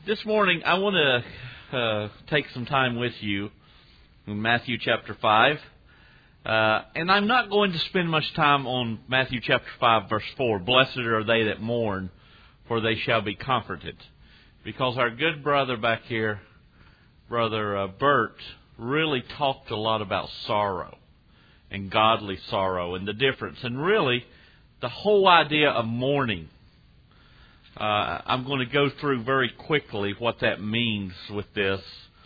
This morning, I want to take some time with you in Matthew chapter 5. And I'm not going to spend much time on Matthew chapter 5, verse 4. Blessed are they that mourn, for they shall be comforted. Because our good brother back here, Brother Bert, really talked a lot about sorrow and godly sorrow and the difference. And really, the whole idea of mourning. I'm going to go through very quickly what that means with this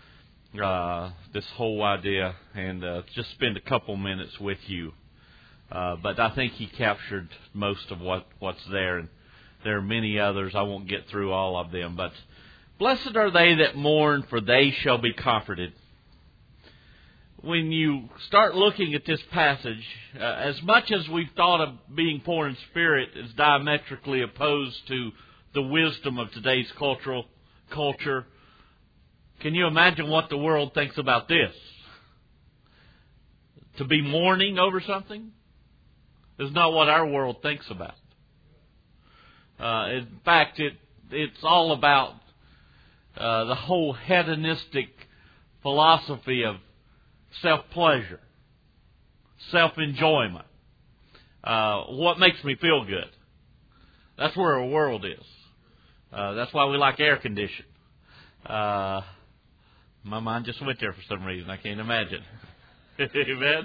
whole idea, and just spend a couple minutes with you. But I think he captured most of what's there, and there are many others. I won't get through all of them. But blessed are they that mourn, for they shall be comforted. When you start looking at this passage, as much as we've thought of being poor in spirit as diametrically opposed to the wisdom of today's culture, can you imagine what the world thinks about this? To be mourning over something is not what our world thinks about. In fact, it's all about the whole hedonistic philosophy of self-pleasure, self-enjoyment. What makes me feel good? That's where our world is. That's why we like air conditioning. My mind just went there for some reason. I can't imagine. Amen?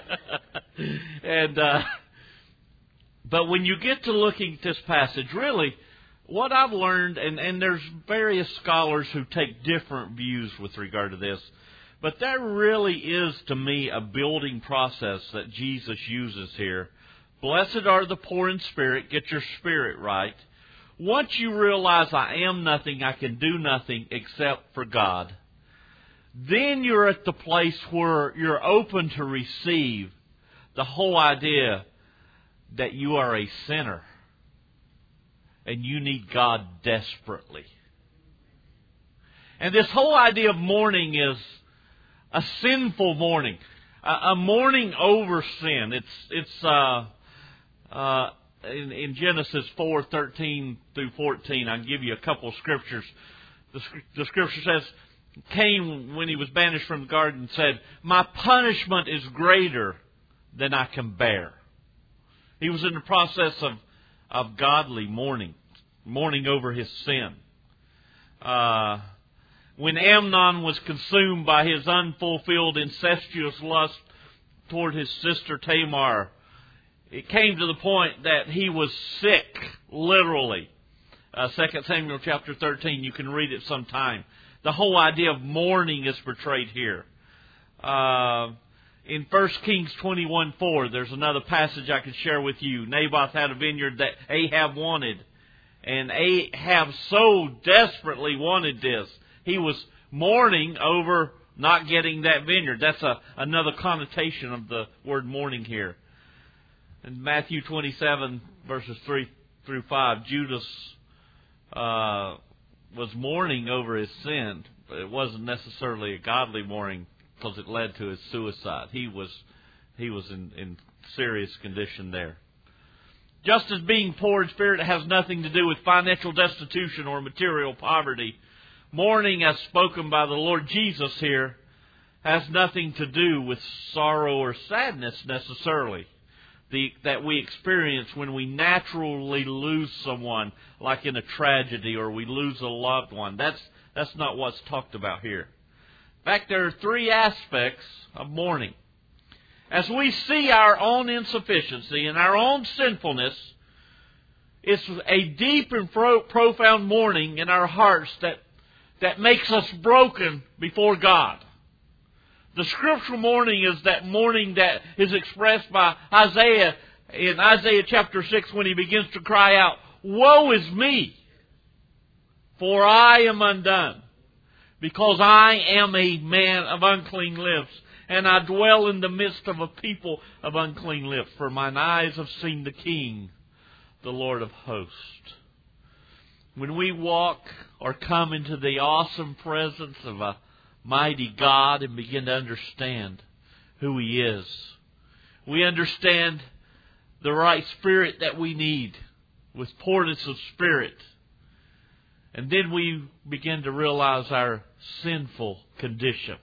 But when you get to looking at this passage, really, what I've learned, and there's various scholars who take different views with regard to this, but there really is, to me, a building process that Jesus uses here. Blessed are the poor in spirit. Get your spirit right. Once you realize I am nothing, I can do nothing except for God, then you're at the place where you're open to receive the whole idea that you are a sinner and you need God desperately. And this whole idea of mourning is a sinful mourning, a mourning over sin. In Genesis 4:13 through 14, I'll give you a couple of scriptures. The scripture says, Cain, when he was banished from the garden, said, "My punishment is greater than I can bear." He was in the process of godly mourning over his sin. When Amnon was consumed by his unfulfilled incestuous lust toward his sister Tamar, it came to the point that he was sick, literally. 2 Samuel chapter 13, you can read it sometime. The whole idea of mourning is portrayed here. In 1 Kings 21:4, there's another passage I could share with you. Naboth had a vineyard that Ahab wanted. And Ahab so desperately wanted this. He was mourning over not getting that vineyard. That's another connotation of the word mourning here. In Matthew 27, verses 3 through 5, Judas was mourning over his sin, but it wasn't necessarily a godly mourning because it led to his suicide. He was in serious condition there. Just as being poor in spirit has nothing to do with financial destitution or material poverty, mourning as spoken by the Lord Jesus here has nothing to do with sorrow or sadness necessarily that we experience when we naturally lose someone, like in a tragedy, or we lose a loved one. That's not what's talked about here. In fact, there are three aspects of mourning. As we see our own insufficiency and our own sinfulness, it's a deep and profound mourning in our hearts that makes us broken before God. The scriptural mourning is that mourning that is expressed by Isaiah in Isaiah chapter 6 when he begins to cry out, "Woe is me, for I am undone, because I am a man of unclean lips, and I dwell in the midst of a people of unclean lips, for mine eyes have seen the King, the Lord of hosts." When we walk or come into the awesome presence of a mighty God and begin to understand who He is, we understand the right spirit that we need, with poorness of spirit. And then we begin to realize our sinful condition.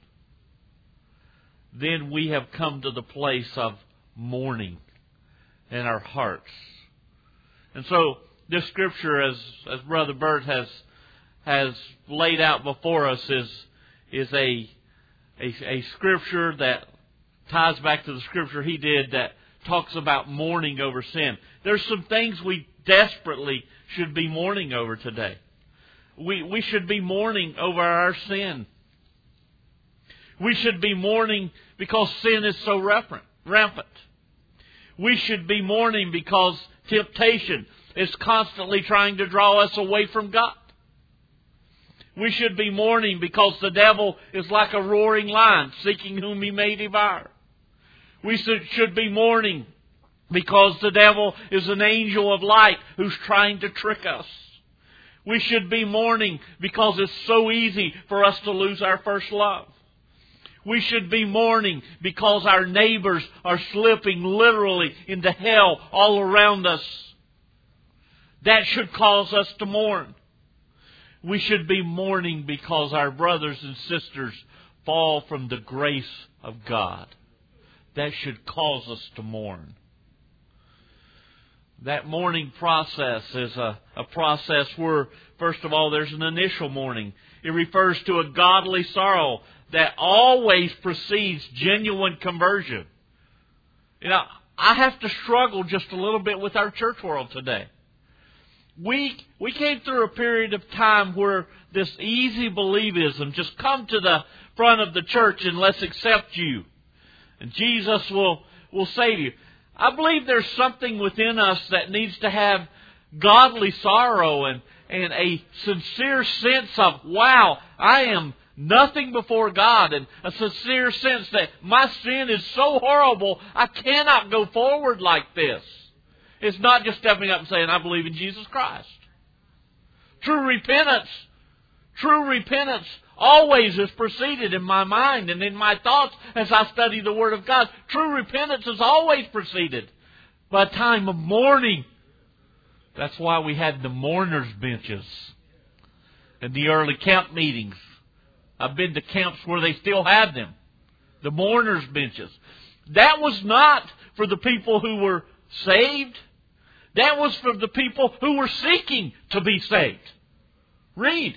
Then we have come to the place of mourning in our hearts. And so this scripture, as Brother Bert has laid out before us, is a scripture that ties back to the scripture he did that talks about mourning over sin. There's some things we desperately should be mourning over today. We should be mourning over our sin. We should be mourning because sin is so rampant. We should be mourning because temptation is constantly trying to draw us away from God. We should be mourning because the devil is like a roaring lion, seeking whom he may devour. We should be mourning because the devil is an angel of light who's trying to trick us. We should be mourning because it's so easy for us to lose our first love. We should be mourning because our neighbors are slipping literally into hell all around us. That should cause us to mourn. We should be mourning because our brothers and sisters fall from the grace of God. That should cause us to mourn. That mourning process is a process where, first of all, there's an initial mourning. It refers to a godly sorrow that always precedes genuine conversion. You know, I have to struggle just a little bit with our church world today. We came through a period of time where this easy believism, just come to the front of the church and let's accept you. And Jesus will say to you. I believe there's something within us that needs to have godly sorrow and a sincere sense of, wow, I am nothing before God, and a sincere sense that my sin is so horrible, I cannot go forward like this. It's not just stepping up and saying, I believe in Jesus Christ. True repentance always is preceded in my mind and in my thoughts as I study the Word of God. True repentance is always preceded by a time of mourning. That's why we had the mourners' benches in the early camp meetings. I've been to camps where they still had them. The mourners' benches. That was not for the people who were saved. That was for the people who were seeking to be saved. Read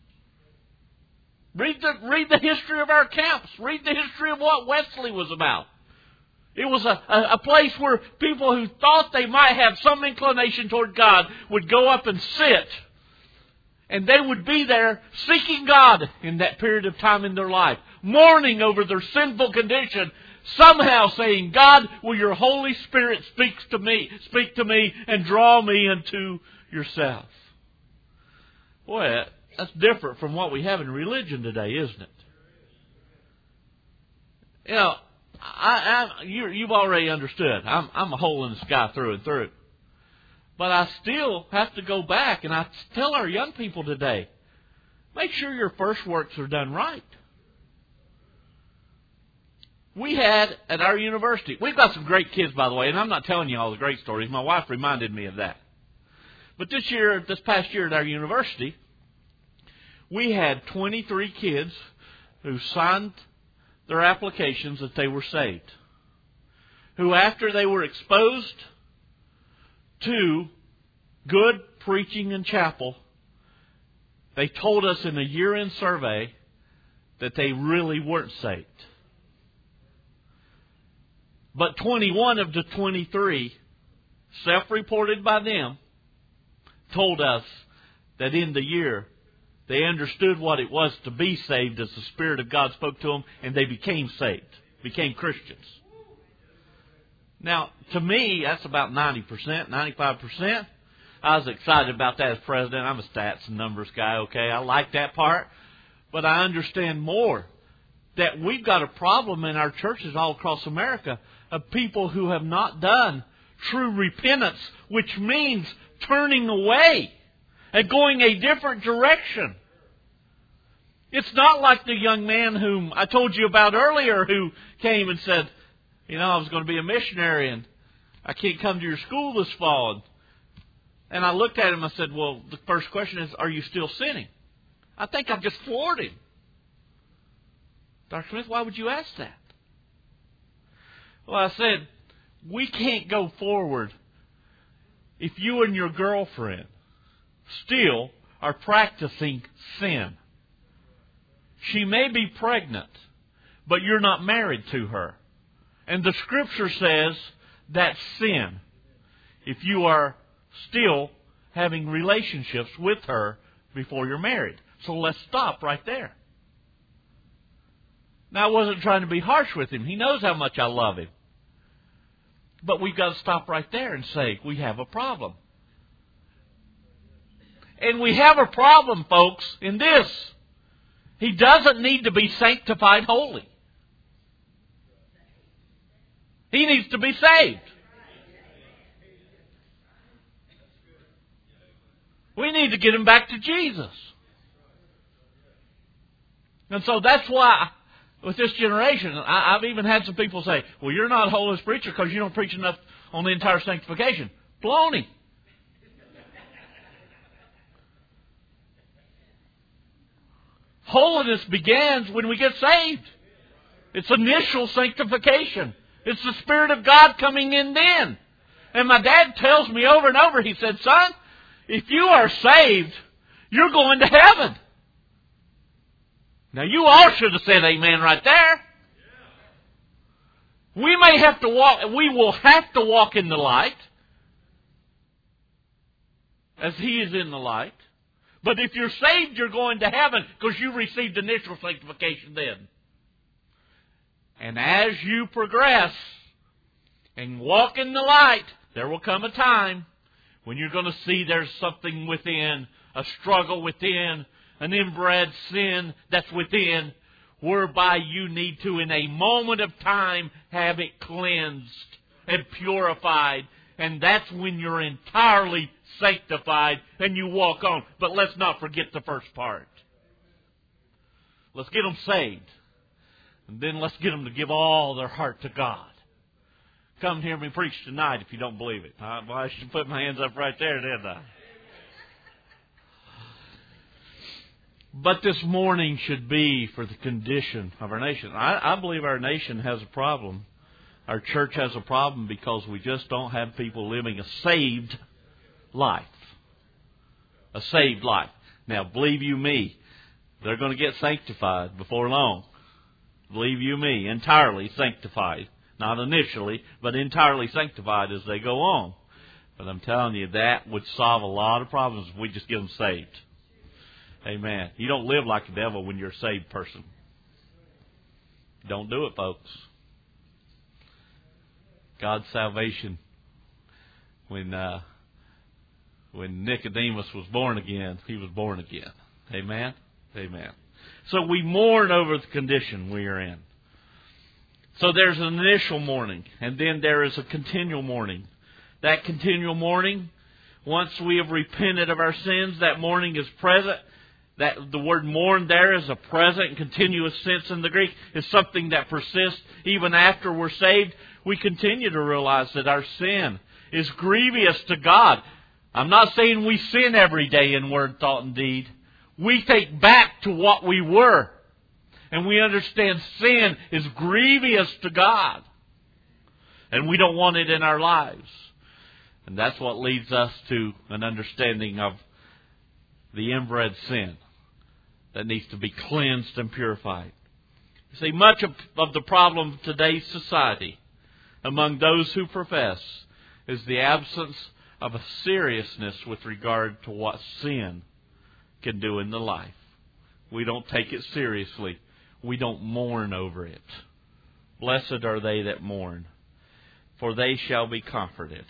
the history of our camps. Read the history of what Wesley was about. It was a place where people who thought they might have some inclination toward God would go up and sit. And they would be there seeking God in that period of time in their life. Mourning over their sinful condition. Somehow saying, God, will your Holy Spirit speak to me and draw me unto yourself. Boy, that's different from what we have in religion today, isn't it? You know, you've already understood. I'm a hole in the sky through and through. But I still have to go back, and I tell our young people today, make sure your first works are done right. We had at our university, we've got some great kids, by the way, and I'm not telling you all the great stories. My wife reminded me of that. But this past year at our university, we had 23 kids who signed their applications that they were saved. Who, after they were exposed to good preaching in chapel, they told us in a year-end survey that they really weren't saved. But 21 of the 23, self-reported by them, told us that in the year they understood what it was to be saved as the Spirit of God spoke to them, and they became saved, became Christians. Now, to me, that's about 90%, 95%. I was excited about that as president. I'm a stats and numbers guy, okay? I like that part. But I understand more that we've got a problem in our churches all across America of people who have not done true repentance, which means turning away and going a different direction. It's not like the young man whom I told you about earlier who came and said, you know, I was going to be a missionary and I can't come to your school this fall. And And I looked at him and I said, well, the first question is, are you still sinning? I think I've just floored him. Dr. Smith, why would you ask that? Well, I said, we can't go forward if you and your girlfriend still are practicing sin. She may be pregnant, but you're not married to her. And the Scripture says that's sin if you are still having relationships with her before you're married. So let's stop right there. Now, I wasn't trying to be harsh with him. He knows how much I love him. But we've got to stop right there and say, we have a problem. And we have a problem, folks, in this. He doesn't need to be sanctified holy. He needs to be saved. We need to get him back to Jesus. And so that's why, with this generation, I've even had some people say, well, you're not a holiness preacher because you don't preach enough on the entire sanctification. Baloney. Holiness begins when we get saved. It's initial sanctification. It's the Spirit of God coming in then. And my dad tells me over and over, he said, son, if you are saved, you're going to heaven. Now you all should have said amen right there. We will have to walk in the light as He is in the light. But if you're saved, you're going to heaven because you received initial sanctification then. And as you progress and walk in the light, there will come a time when you're going to see there's something within, a struggle within, an inbred sin that's within, whereby you need to, in a moment of time, have it cleansed and purified. And that's when you're entirely sanctified and you walk on. But let's not forget the first part. Let's get them saved. And then let's get them to give all their heart to God. Come hear me preach tonight if you don't believe it. Well, I should put my hands up right there, didn't I? But this morning should be for the condition of our nation. I believe our nation has a problem. Our church has a problem because we just don't have people living a saved life. A saved life. Now, believe you me, they're going to get sanctified before long. Believe you me, entirely sanctified. Not initially, but entirely sanctified as they go on. But I'm telling you, that would solve a lot of problems if we just get them saved. Amen. You don't live like the devil when you're a saved person. Don't do it, folks. God's salvation, when Nicodemus was born again, he was born again. Amen? Amen. So we mourn over the condition we are in. So there's an initial mourning, and then there is a continual mourning. That continual mourning, once we have repented of our sins, that mourning is present. That the word mourn there is a present and continuous sense in the Greek. It's something that persists even after we're saved. We continue to realize that our sin is grievous to God. I'm not saying we sin every day in word, thought, and deed. We think back to what we were. And we understand sin is grievous to God. And we don't want it in our lives. And that's what leads us to an understanding of the inbred sin that needs to be cleansed and purified. You see, much of the problem of today's society among those who profess is the absence of a seriousness with regard to what sin can do in the life. We don't take it seriously. We don't mourn over it. Blessed are they that mourn, for they shall be comforted.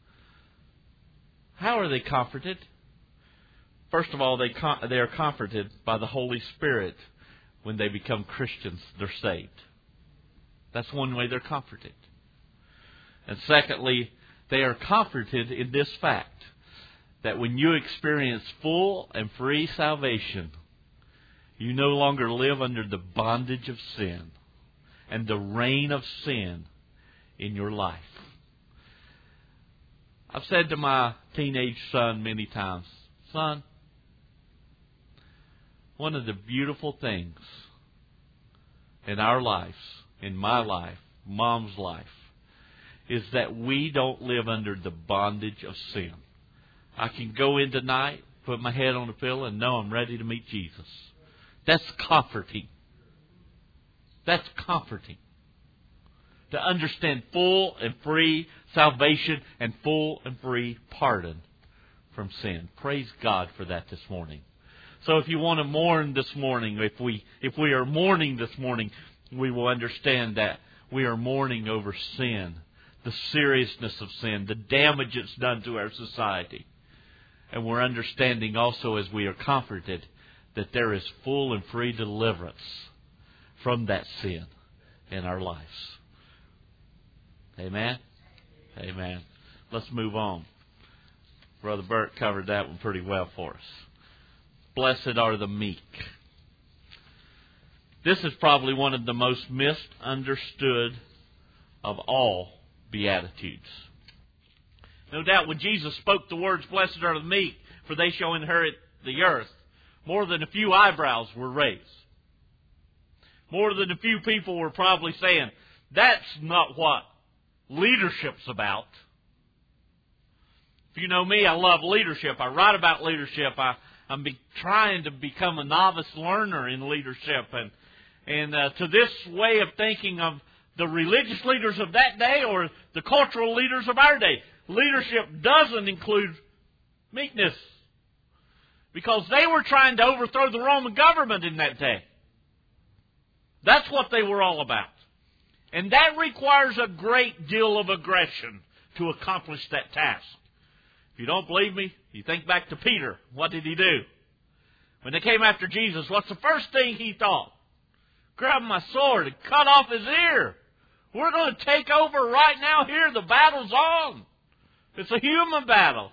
How are they comforted? First of all, they are comforted by the Holy Spirit when they become Christians. They're saved. That's one way they're comforted. And secondly, they are comforted in this fact, that when you experience full and free salvation, you no longer live under the bondage of sin and the reign of sin in your life. I've said to my teenage son many times, son, one of the beautiful things in our lives, in my life, Mom's life, is that we don't live under the bondage of sin. I can go in tonight, put my head on the pillow, and know I'm ready to meet Jesus. That's comforting. That's comforting. To understand full and free salvation and full and free pardon from sin. Praise God for that this morning. So if you want to mourn this morning, if we are mourning this morning, we will understand that we are mourning over sin, the seriousness of sin, the damage it's done to our society. And we're understanding also, as we are comforted, that there is full and free deliverance from that sin in our lives. Amen? Amen. Let's move on. Brother Bert covered that one pretty well for us. Blessed are the meek. This is probably one of the most misunderstood of all Beatitudes. No doubt when Jesus spoke the words, blessed are the meek, for they shall inherit the earth, more than a few eyebrows were raised. More than a few people were probably saying, that's not what leadership's about. If you know me, I love leadership. I write about leadership. I'm trying to become a novice learner in leadership. And to this way of thinking of the religious leaders of that day or the cultural leaders of our day, leadership doesn't include meekness. Because they were trying to overthrow the Roman government in that day. That's what they were all about. And that requires a great deal of aggression to accomplish that task. If you don't believe me, you think back to Peter. What did he do? When they came after Jesus, what's the first thing he thought? Grab my sword and cut off his ear. We're going to take over right now here. The battle's on. It's a human battle.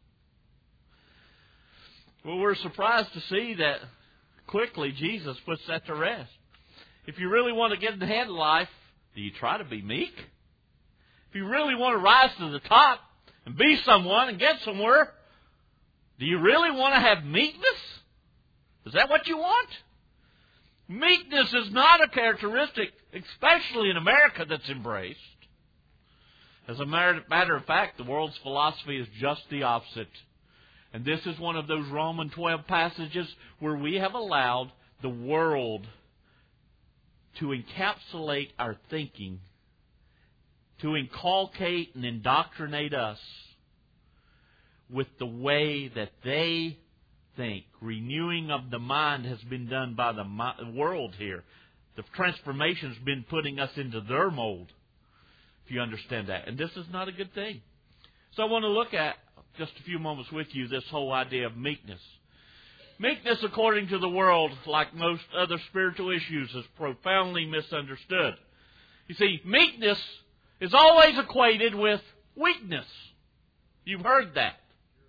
Well, we're surprised to see that quickly Jesus puts that to rest. If you really want to get ahead in life, do you try to be meek? If you really want to rise to the top and be someone and get somewhere, do you really want to have meekness? Is that what you want? Meekness is not a characteristic, especially in America, that's embraced. As a matter of fact, the world's philosophy is just the opposite. And this is one of those Romans 12 passages where we have allowed the world to encapsulate our thinking, to inculcate and indoctrinate us with the way that they think. Renewing of the mind has been done by the world here. The transformation has been putting us into their mold, if you understand that. And this is not a good thing. So I want to look at, just a few moments with you, this whole idea of meekness. Meekness, according to the world, like most other spiritual issues, is profoundly misunderstood. You see, meekness is always equated with weakness. You've heard that.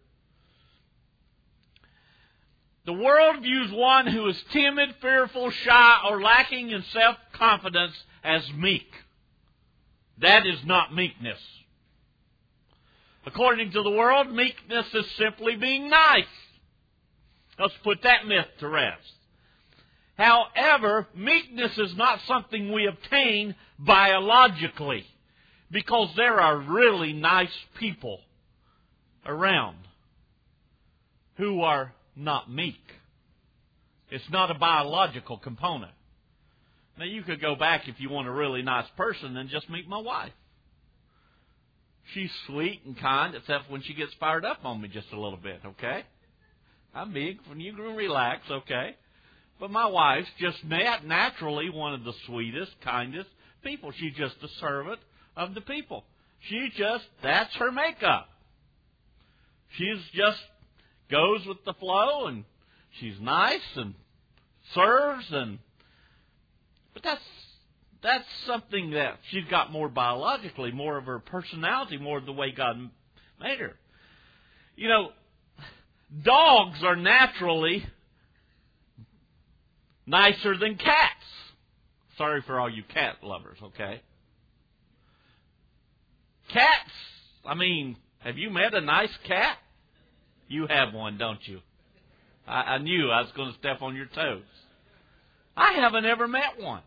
The world views one who is timid, fearful, shy, or lacking in self-confidence as meek. That is not meekness. According to the world, meekness is simply being nice. Let's put that myth to rest. However, meekness is not something we obtain biologically, because there are really nice people around who are not meek. It's not a biological component. Now, you could go back, if you want a really nice person, and just meet my wife. She's sweet and kind, except when she gets fired up on me just a little bit, okay? I'm big, when you can relax, okay? But my wife's just naturally one of the sweetest, kindest people. She's just a servant of the people. That's her makeup. She's just goes with the flow, and she's nice and serves, but that's something that she's got more biologically, more of her personality, more of the way God made her. You know, dogs are naturally nicer than cats. Sorry for all you cat lovers, okay? Cats, Have you met a nice cat? You have one, don't you? I knew I was going to step on your toes. I haven't ever met one.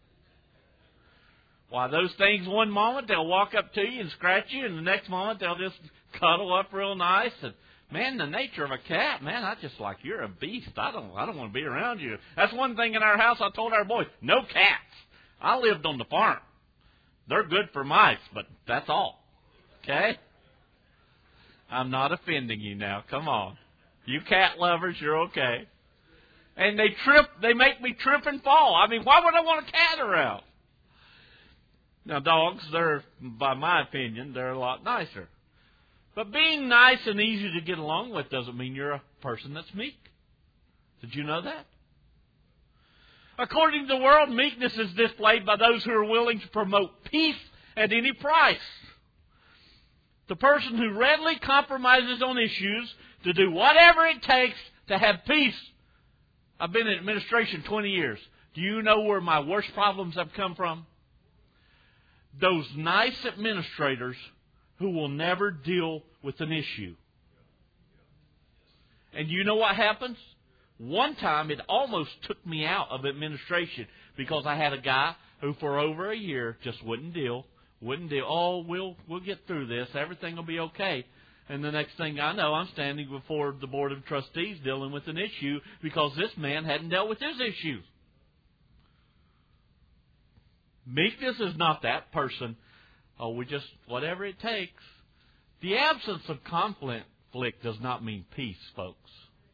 Why, those things one moment they'll walk up to you and scratch you, and the next moment they'll just cuddle up real nice. And man, the nature of a cat, man, I just like, you're a beast. I don't want to be around you. That's one thing in our house I told our boys, no cats. I lived on the farm. They're good for mice, but that's all. Okay? I'm not offending you now. Come on. You cat lovers, you're okay. And they make me trip and fall. I mean, why would I want a cat around? Now, dogs, by my opinion, they're a lot nicer. But being nice and easy to get along with doesn't mean you're a person that's meek. Did you know that? According to the world, meekness is displayed by those who are willing to promote peace at any price. The person who readily compromises on issues to do whatever it takes to have peace. I've been in administration 20 years. Do you know where my worst problems have come from? Those nice administrators who will never deal with an issue. And you know what happens? One time it almost took me out of administration because I had a guy who for over a year just wouldn't deal. Oh, we'll get through this. Everything will be okay. And the next thing I know, I'm standing before the Board of Trustees dealing with an issue because this man hadn't dealt with his issues. Meekness is not that person. Oh, we just, whatever it takes. The absence of conflict does not mean peace, folks.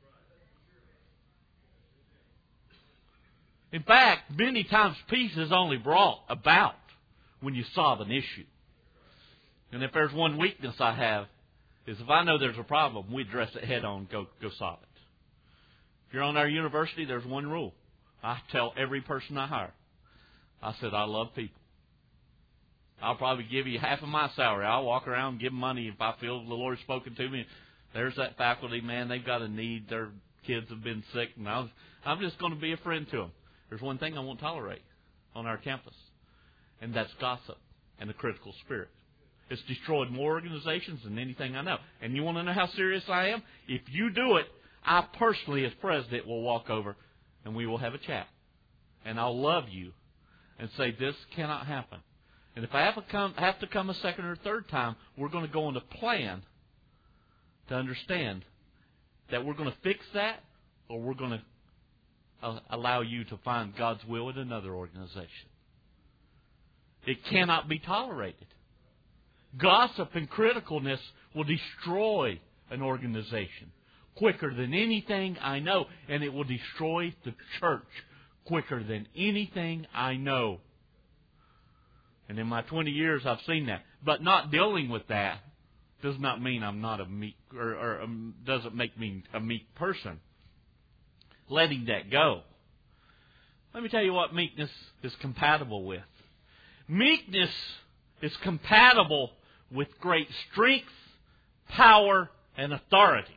In fact, many times peace is only brought about when you solve an issue. And if there's one weakness I have, is if I know there's a problem, we address it head on, go solve it. If you're on our university, there's one rule. I tell every person I hire. I said, I love people. I'll probably give you half of my salary. I'll walk around and give them money if I feel the Lord's spoken to me. There's that faculty, man, they've got a need. Their kids have been sick, and I'm just going to be a friend to them. There's one thing I won't tolerate on our campus, and that's gossip and the critical spirit. It's destroyed more organizations than anything I know. And you want to know how serious I am? If you do it, I personally, as president, will walk over and we will have a chat. And I'll love you and say, this cannot happen. And if I have to come a second or third time, we're going to go on a plan to understand that we're going to fix that, or we're going to allow you to find God's will in another organization. It cannot be tolerated. Gossip and criticalness will destroy an organization quicker than anything I know, and it will destroy the church quicker than anything I know. And in my 20 years, I've seen that. But not dealing with that does not mean I'm not a meek, or doesn't make me a meek person. Letting that go. Let me tell you what meekness is compatible with. Meekness is compatible with great strength, power, and authority.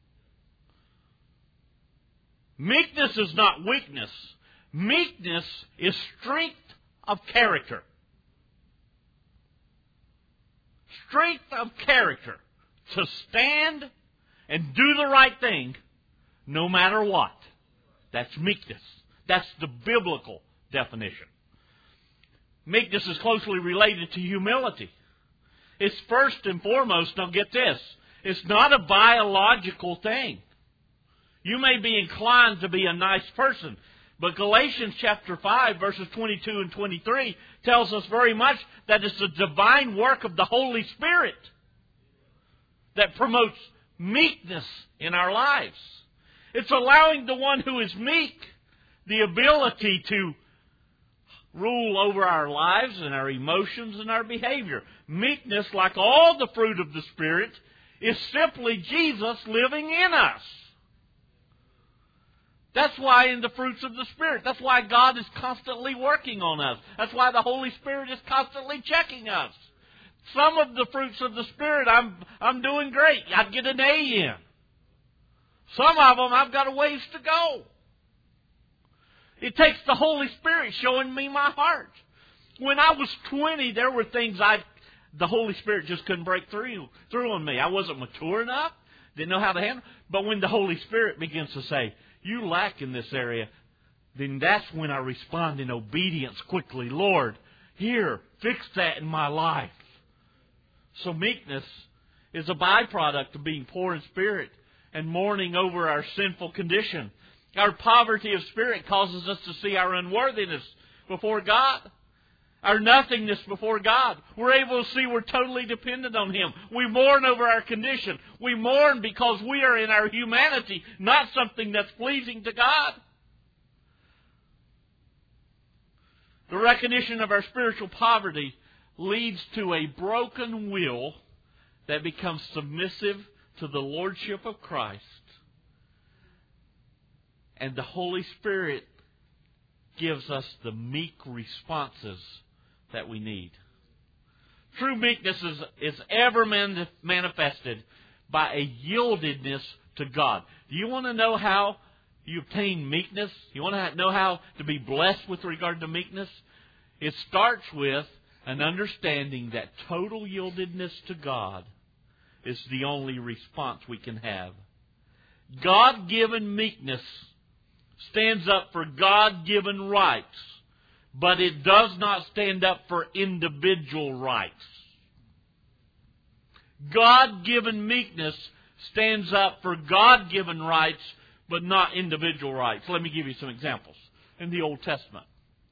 Meekness is not weakness. Meekness is strength of character. Strength of character to stand and do the right thing no matter what. That's meekness. That's the biblical definition. Meekness is closely related to humility. It's first and foremost, now get this, it's not a biological thing. You may be inclined to be a nice person, but Galatians chapter 5, verses 22 and 23 tells us very much that it's the divine work of the Holy Spirit that promotes meekness in our lives. It's allowing the one who is meek the ability to rule over our lives and our emotions and our behavior. Meekness, like all the fruit of the Spirit, is simply Jesus living in us. That's why in the fruits of the Spirit, that's why God is constantly working on us. That's why the Holy Spirit is constantly checking us. Some of the fruits of the Spirit, I'm doing great. I get an A in. Some of them, I've got a ways to go. It takes the Holy Spirit showing me my heart. When I was 20, there were things The Holy Spirit just couldn't break through on me. I wasn't mature enough, didn't know how to handle it. But when the Holy Spirit begins to say, you lack in this area, then that's when I respond in obedience quickly. Lord, here, fix that in my life. So meekness is a byproduct of being poor in spirit and mourning over our sinful condition. Our poverty of spirit causes us to see our unworthiness before God, our nothingness before God. We're able to see we're totally dependent on Him. We mourn over our condition. We mourn because we are in our humanity, not something that's pleasing to God. The recognition of our spiritual poverty leads to a broken will that becomes submissive to the Lordship of Christ. And the Holy Spirit gives us the meek responses that we need. True meekness is ever manifested by a yieldedness to God. Do you want to know how you obtain meekness? You want to know how to be blessed with regard to meekness? It starts with an understanding that total yieldedness to God is the only response we can have. God-given meekness stands up for God-given rights, but it does not stand up for individual rights. God-given meekness stands up for God-given rights, but not individual rights. Let me give you some examples. In the Old Testament,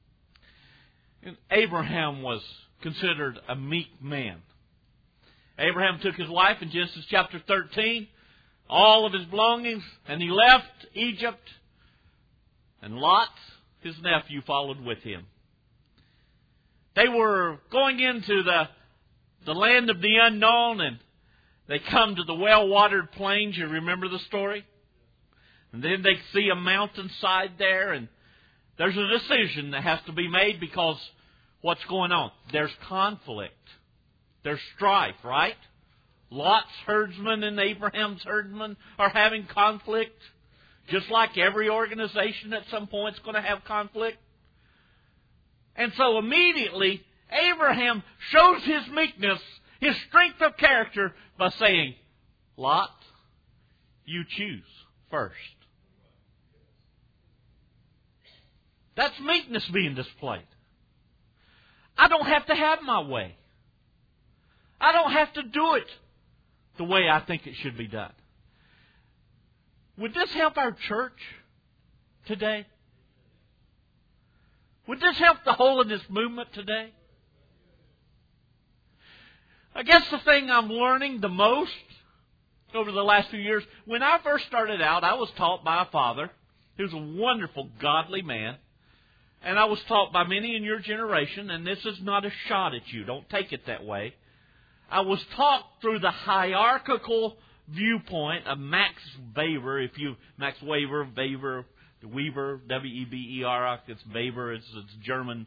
Abraham was considered a meek man. Abraham took his wife in Genesis chapter 13, all of his belongings, and he left Egypt. And Lot, his nephew, followed with him. They were going into the land of the unknown, and they come to the well-watered plains. You remember the story? And then they see a mountainside there, and there's a decision that has to be made because what's going on? There's conflict. There's strife, right? Lot's herdsmen and Abraham's herdsmen are having conflict. Just like every organization at some point is going to have conflict. And so immediately, Abraham shows his meekness, his strength of character, by saying, Lot, you choose first. That's meekness being displayed. I don't have to have my way. I don't have to do it the way I think it should be done. Would this help our church today? Would this help the holiness movement today? I guess the thing I'm learning the most over the last few years, when I first started out, I was taught by a father who was a wonderful, godly man. And I was taught by many in your generation, and this is not a shot at you. Don't take it that way. I was taught through the hierarchical viewpoint of Max Weber, Weber, W-E-B-E-R, it's Weber, it's German,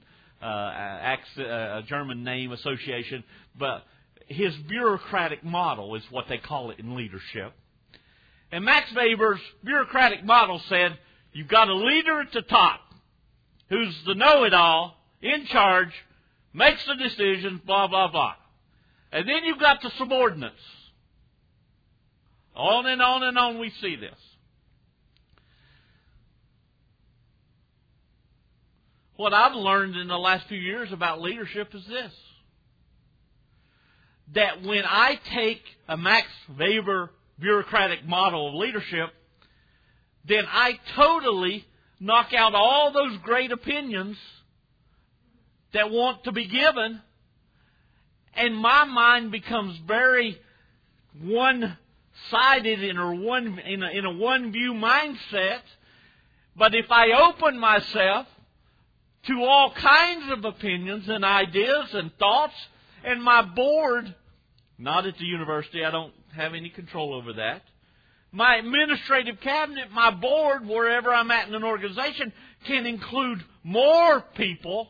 German name association, but his bureaucratic model is what they call it in leadership. And Max Weber's bureaucratic model said, you've got a leader at the top who's the know-it-all, in charge, makes the decisions, blah, blah, blah. And then you've got the subordinates. On and on and on we see this. What I've learned in the last few years about leadership is this. That when I take a Max Weber bureaucratic model of leadership, then I totally knock out all those great opinions that want to be given, and my mind becomes very one-sided in a one-view mindset. But if I open myself to all kinds of opinions and ideas and thoughts, and my board, not at the university, I don't have any control over that, my administrative cabinet, my board, wherever I'm at in an organization, can include more people,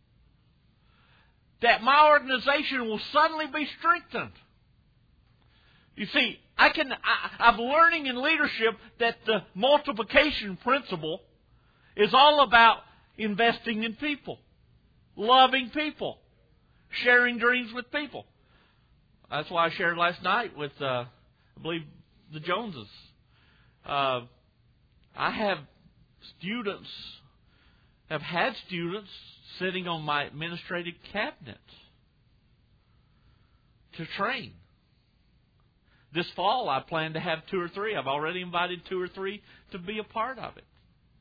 that my organization will suddenly be strengthened. You see, I'm learning in leadership that the multiplication principle is all about investing in people, loving people, sharing dreams with people. That's why I shared last night with, I believe, the Joneses. I have had students sitting on my administrative cabinet to train. This fall, I plan to have 2 or 3. I've already invited 2 or 3 to be a part of it.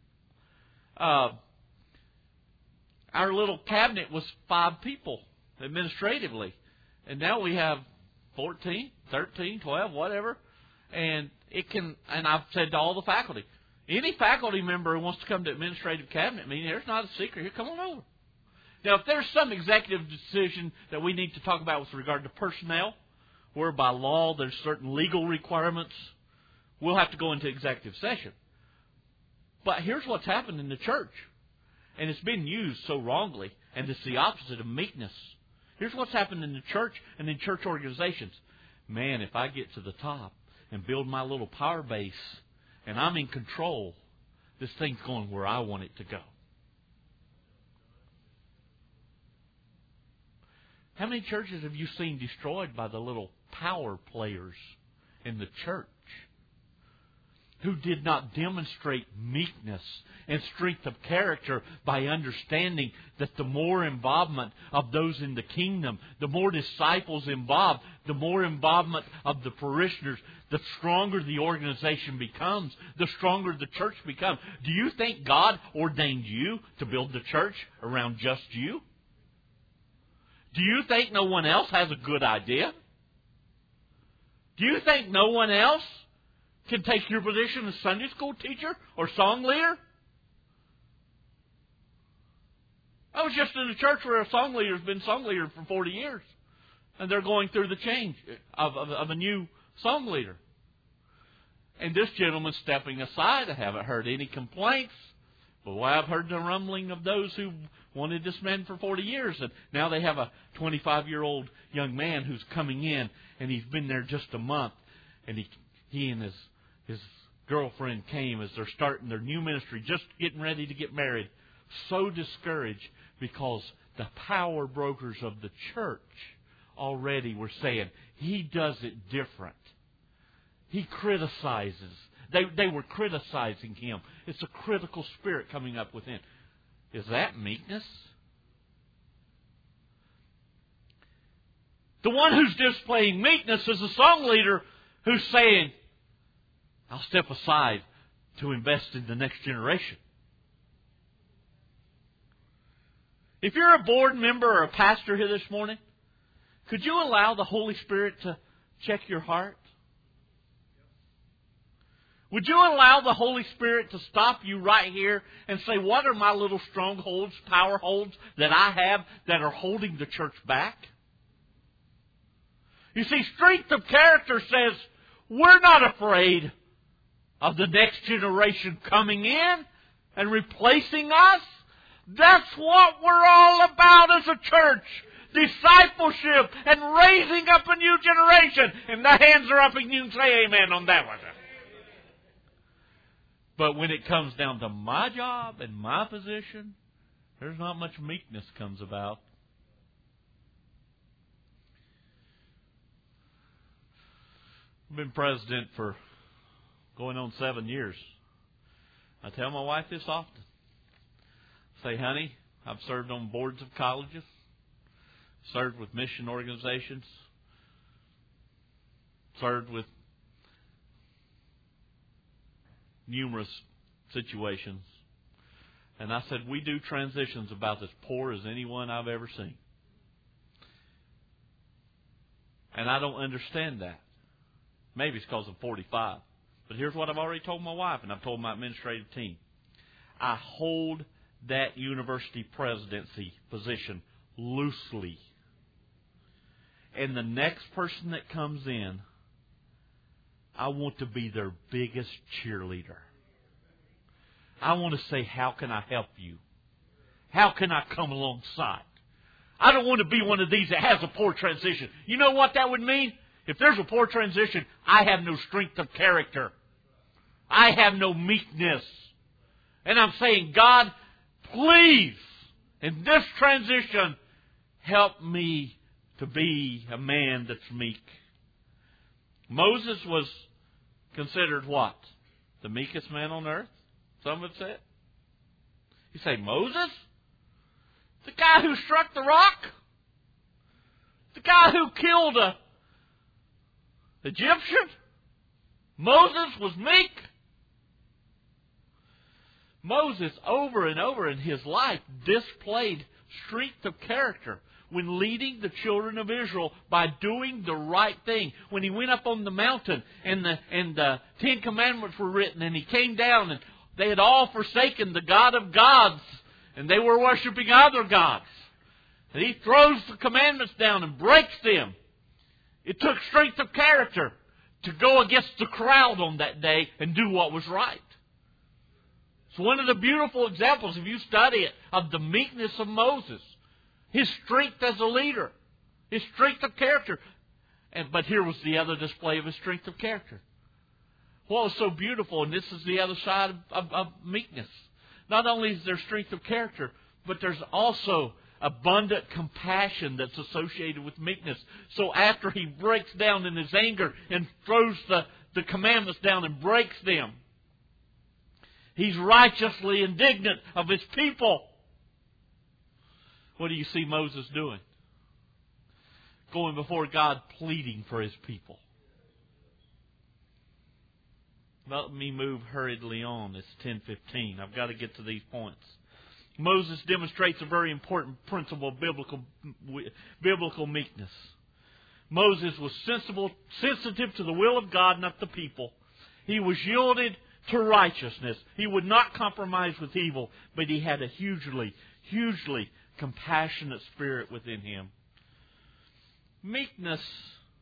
Our little cabinet was 5 people administratively. And now we have 14, 13, 12, whatever. And I've said to all the faculty, any faculty member who wants to come to administrative cabinet meeting, there's not a secret here, come on over. Now, if there's some executive decision that we need to talk about with regard to personnel, where by law there's certain legal requirements, we'll have to go into executive session. But here's what's happened in the church. And it's been used so wrongly, and it's the opposite of meekness. Here's what's happened in the church and in church organizations. Man, if I get to the top and build my little power base, and I'm in control, this thing's going where I want it to go. How many churches have you seen destroyed by the little power players in the church who did not demonstrate meekness and strength of character by understanding that the more involvement of those in the kingdom, the more disciples involved, the more involvement of the parishioners, the stronger the organization becomes, the stronger the church becomes. Do you think God ordained you to build the church around just you? Do you think no one else has a good idea? Do you think no one else can take your position as Sunday school teacher or song leader? I was just in a church where a song leader has been song leader for 40 years. And they're going through the change of a new song leader. And this gentleman's stepping aside. I haven't heard any complaints. But boy, I've heard the rumbling of those who wanted this man for 40 years. And now they have a 25-year-old young man who's coming in. And he's been there just a month. And he and his girlfriend came as they're starting their new ministry, just getting ready to get married. So discouraged because the power brokers of the church already were saying, he does it different. He criticizes. They were criticizing him. It's a critical spirit coming up within. Is that meekness? The one who's displaying meekness is the song leader who's saying, I'll step aside to invest in the next generation. If you're a board member or a pastor here this morning, could you allow the Holy Spirit to check your heart? Would you allow the Holy Spirit to stop you right here and say, what are my little strongholds, power holds that I have that are holding the church back? You see, strength of character says, we're not afraid of the next generation coming in and replacing us. That's what we're all about as a church. Discipleship and raising up a new generation. And the hands are up and you can say amen on that one. But when it comes down to my job and my position, there's not much meekness comes about. I've been president for going on 7 years. I tell my wife this often. Say, honey, I've served on boards of colleges, served with mission organizations, served with numerous situations. And I said, we do transitions about as poor as anyone I've ever seen. And I don't understand that. Maybe it's because I'm 45. But here's what I've already told my wife, and I've told my administrative team. I hold that university presidency position loosely. And the next person that comes in, I want to be their biggest cheerleader. I want to say, how can I help you? How can I come alongside? I don't want to be one of these that has a poor transition. You know what that would mean? If there's a poor transition, I have no strength of character. I have no meekness. And I'm saying, God, please, in this transition, help me to be a man that's meek. Moses was considered what? The meekest man on earth? Some would say it. You say, Moses? The guy who struck the rock? The guy who killed an Egyptian? Moses was meek? Moses, over and over in his life, displayed strength of character when leading the children of Israel by doing the right thing. When he went up on the mountain and the Ten Commandments were written, and he came down and they had all forsaken the God of gods and they were worshiping other gods. And he throws the commandments down and breaks them. It took strength of character to go against the crowd on that day and do what was right. It's one of the beautiful examples, if you study it, of the meekness of Moses. His strength as a leader. His strength of character. But here was the other display of his strength of character. What was so beautiful, and this is the other side of meekness. Not only is there strength of character, but there's also abundant compassion that's associated with meekness. So after he breaks down in his anger and throws the commandments down and breaks them, he's righteously indignant of his people. What do you see Moses doing? Going before God, pleading for his people. Let me move hurriedly on. It's 10:15. I've got to get to these points. Moses demonstrates a very important principle of biblical meekness. Moses was sensitive to the will of God, not the people. He was yielded to righteousness. He would not compromise with evil, but he had a hugely compassionate spirit within him. Meekness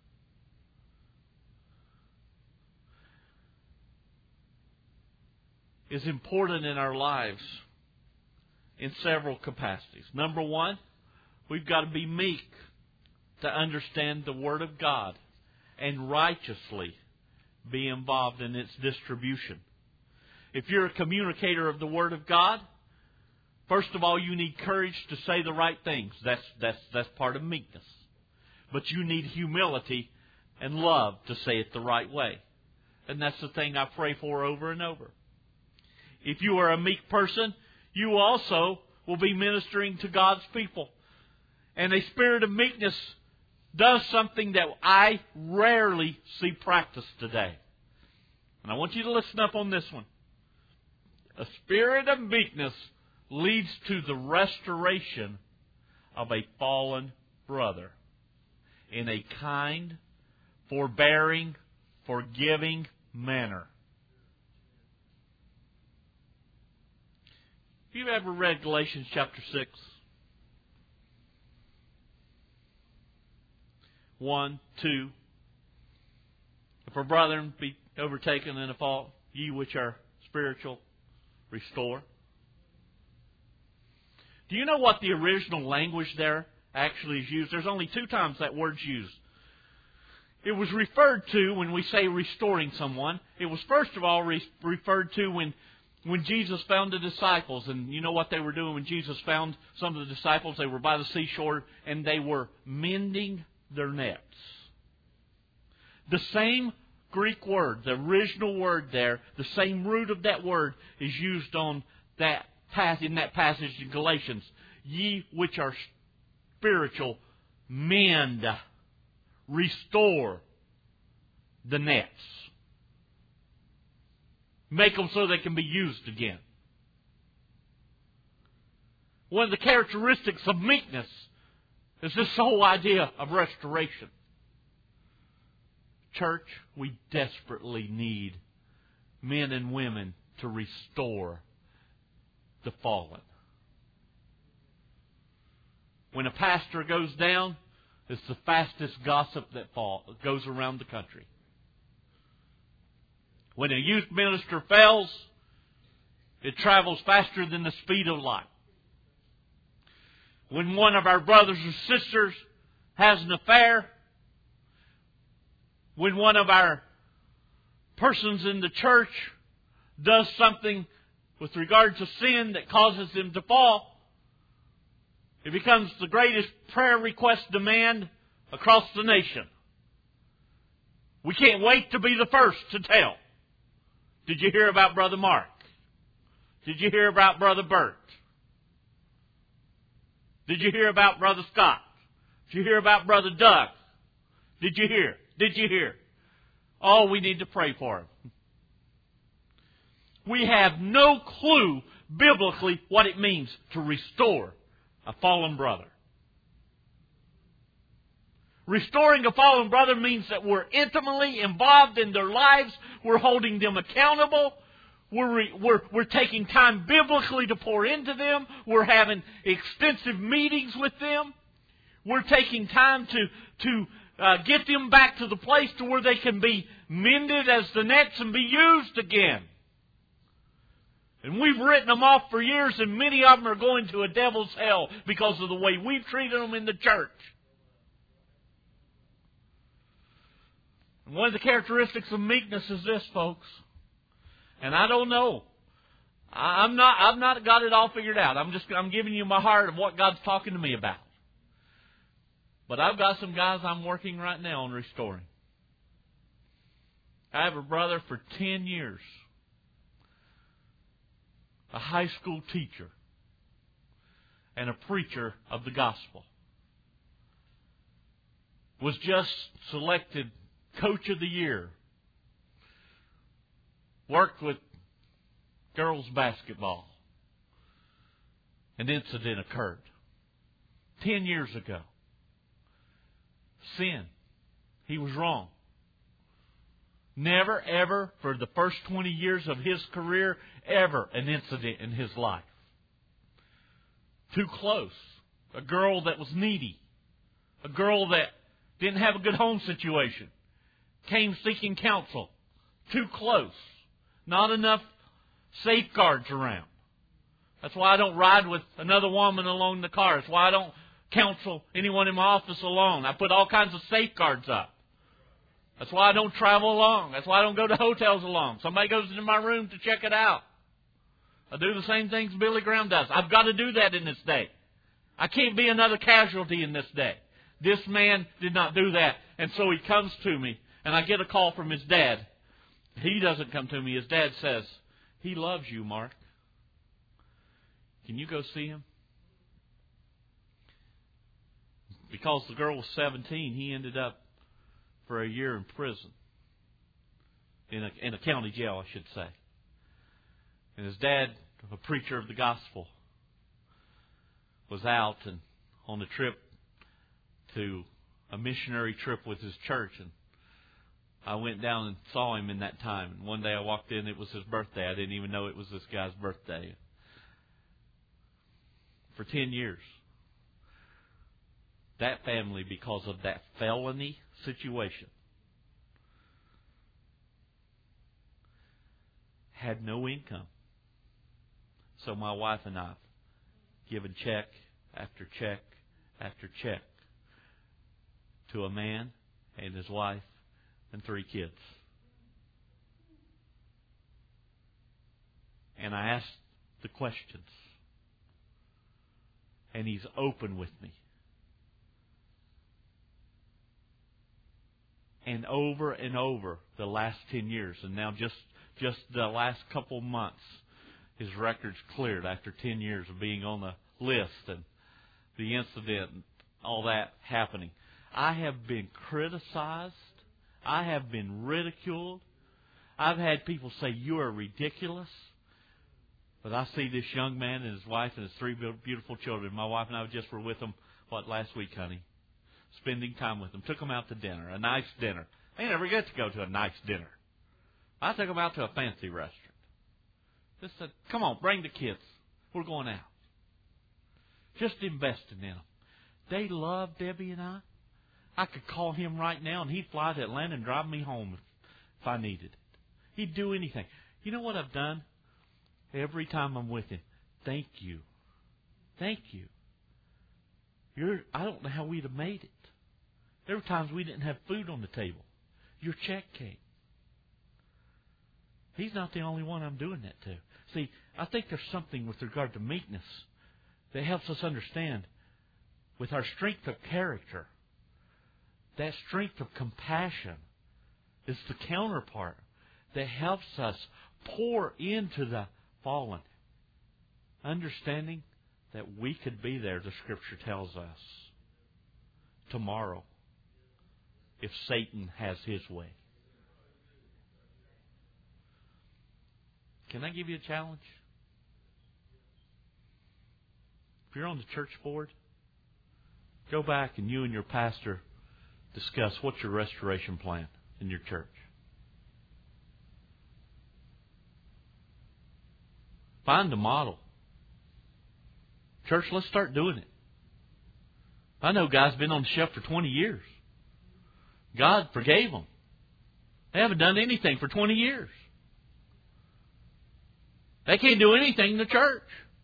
is important in our lives in several capacities. Number one, we've got to be meek to understand the Word of God and righteously be involved in its distribution. If you're a communicator of the Word of God, first of all, you need courage to say the right things. That's part of meekness. But you need humility and love to say it the right way. And that's the thing I pray for over and over. If you are a meek person, you also will be ministering to God's people. And a spirit of meekness does something that I rarely see practiced today. And I want you to listen up on this one. A spirit of meekness leads to the restoration of a fallen brother in a kind, forbearing, forgiving manner. Have you ever read Galatians chapter 6? 1, 2. If our brethren be overtaken in a fault, ye which are spiritual, restore. Do you know what the original language there actually is used? There's only 2 times that word's used. It was referred to when we say restoring someone. It was first of all referred to when Jesus found the disciples. And you know what they were doing when Jesus found some of the disciples? They were by the seashore and they were mending their nets. The same Greek word, the original word there, the same root of that word is used on that in that passage in Galatians. Ye which are spiritual, mend, restore the nets. Make them so they can be used again. One of the characteristics of meekness is this whole idea of restoration. Church, we desperately need men and women to restore the fallen. When a pastor goes down, it's the fastest gossip that goes around the country. When a youth minister fails, it travels faster than the speed of light. When one of our brothers or sisters has an affair, when one of our persons in the church does something with regard to sin that causes them to fall, it becomes the greatest prayer request demand across the nation. We can't wait to be the first to tell. Did you hear about Brother Mark? Did you hear about Brother Bert? Did you hear about Brother Scott? Did you hear about Brother Doug? Did you hear? Did you hear? Oh, we need to pray for him. We have no clue biblically what it means to restore a fallen brother. Restoring a fallen brother means that we're intimately involved in their lives. We're holding them accountable. We're taking time biblically to pour into them. We're having extensive meetings with them. We're taking time to get them back to the place to where they can be mended as the nets and be used again. And we've written them off for years, and many of them are going to a devil's hell because of the way we've treated them in the church. And one of the characteristics of meekness is this, folks. And I don't know. I've not got it all figured out. I'm giving you my heart of what God's talking to me about. But I've got some guys I'm working right now on restoring. I have a brother for 10 years. A high school teacher. And a preacher of the gospel. Was just selected Coach of the Year. Worked with girls basketball. An incident occurred 10 years ago. Sin. He was wrong. Never, ever, for the first 20 years of his career, ever an incident in his life. Too close. A girl that was needy. A girl that didn't have a good home situation. Came seeking counsel. Too close. Not enough safeguards around. That's why I don't ride with another woman along the car. That's why I don't counsel anyone in my office alone. I put all kinds of safeguards up. That's why I don't travel alone. That's why I don't go to hotels alone. Somebody goes into my room to check it out. I do the same things Billy Graham does. I've got to do that in this day. I can't be another casualty in this day. This man did not do that. And so he comes to me, and I get a call from his dad. He doesn't come to me. His dad says, he loves you, Mark. Can you go see him? Because the girl was 17, he ended up for a year in prison. In a county jail, I should say. And his dad, a preacher of the gospel, was out and on a trip to a missionary trip with his church. And I went down and saw him in that time. And one day I walked in, it was his birthday. I didn't even know it was this guy's birthday. For 10 years. That family, because of that felony situation, had no income. So my wife and I have given check after check after check to a man and his wife and 3 kids. And I asked the questions. And he's open with me. And over the last 10 years, and now just the last couple months, his record's cleared after 10 years of being on the list and the incident and all that happening. I have been criticized. I have been ridiculed. I've had people say, you are ridiculous. But I see this young man and his wife and his 3 beautiful children. My wife and I just were with them, last week, honey? Spending time with them. Took them out to dinner, a nice dinner. They never get to go to a nice dinner. I took them out to a fancy restaurant. Just said, come on, bring the kids. We're going out. Just investing in them. They love Debbie and I. I could call him right now and he'd fly to Atlanta and drive me home if I needed it. He'd do anything. You know what I've done? Every time I'm with him, thank you. Thank you. I don't know how we'd have made it. There were times we didn't have food on the table. Your check came. He's not the only one I'm doing that to. See, I think there's something with regard to meekness that helps us understand with our strength of character that strength of compassion is the counterpart that helps us pour into the fallen, understanding that we could be there, the Scripture tells us, tomorrow if Satan has his way. Can I give you a challenge? If you're on the church board, go back and you and your pastor discuss what's your restoration plan in your church. Find a model. Church, let's start doing it. I know guys been on the shelf for 20 years. God forgave them. They haven't done anything for 20 years. They can't do anything in the church.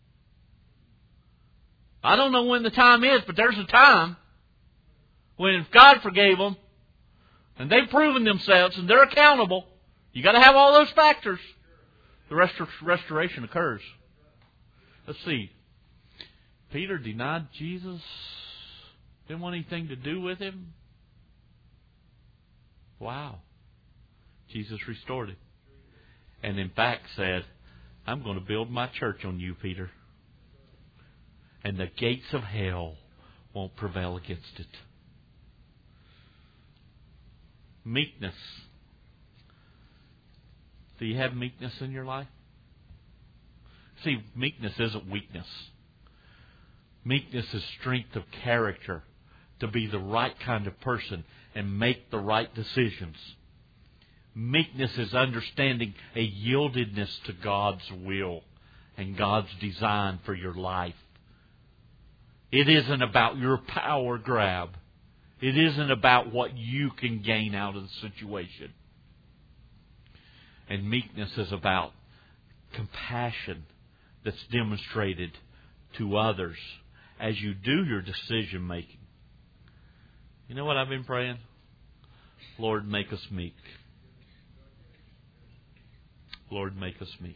I don't know when the time is, but there's a time when if God forgave them and they've proven themselves and they're accountable, you got to have all those factors. The restoration occurs. Let's see. Peter denied Jesus. Didn't want anything to do with him. Wow. Jesus restored him. And in fact said, I'm going to build my church on you, Peter. And the gates of hell won't prevail against it. Meekness. Do you have meekness in your life? See, meekness isn't weakness. Meekness is strength of character to be the right kind of person and make the right decisions. Meekness is understanding a yieldedness to God's will and God's design for your life. It isn't about your power grab. It isn't about what you can gain out of the situation. And meekness is about compassion that's demonstrated to others as you do your decision making. You know what I've been praying? Lord, make us meek. Lord, make us meek.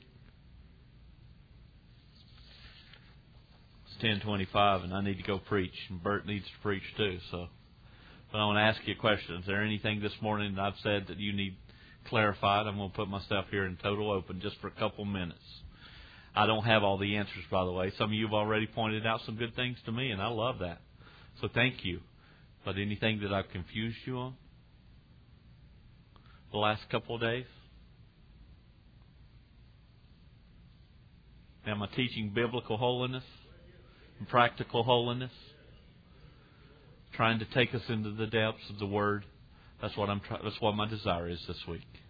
It's 10:25 and I need to go preach. And Bert needs to preach too. But I want to ask you a question. Is there anything this morning that I've said that you need clarified? I'm going to put myself here in total open just for a couple minutes. I don't have all the answers, by the way. Some of you have already pointed out some good things to me, and I love that. So thank you. But anything that I've confused you on the last couple of days? Am I teaching biblical holiness and practical holiness? Trying to take us into the depths of the Word. That's what my desire is this week.